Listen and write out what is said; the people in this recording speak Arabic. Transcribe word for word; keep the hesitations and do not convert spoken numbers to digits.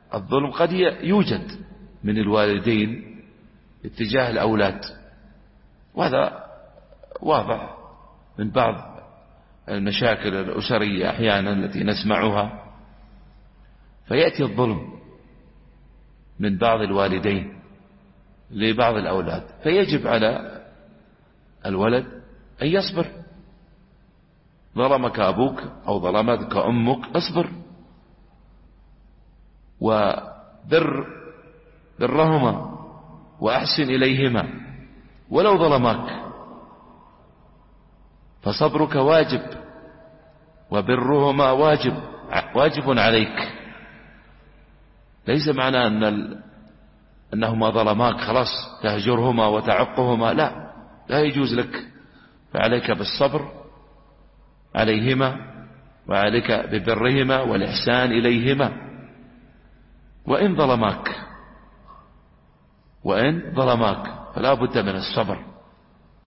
الظلم قد يوجد من الوالدين اتجاه الأولاد، وهذا واضح من بعض المشاكل الأسرية أحيانا التي نسمعها، فيأتي الظلم من بعض الوالدين لبعض الأولاد، فيجب على الولد أن يصبر. ظلمك أبوك أو ظلمتك أمك، اصبر وبر برهما وأحسن إليهما ولو ظلماك، فصبرك واجب وبرهما واجب واجب عليك. ليس معنى أن ال... أنهما ظلماك خلاص تهجرهما وتعقهما، لا لا يجوز لك، فعليك بالصبر عليهما وعليك ببرهما والإحسان إليهما. وإن ظلماك وإن ظلماك فلا بد من الصبر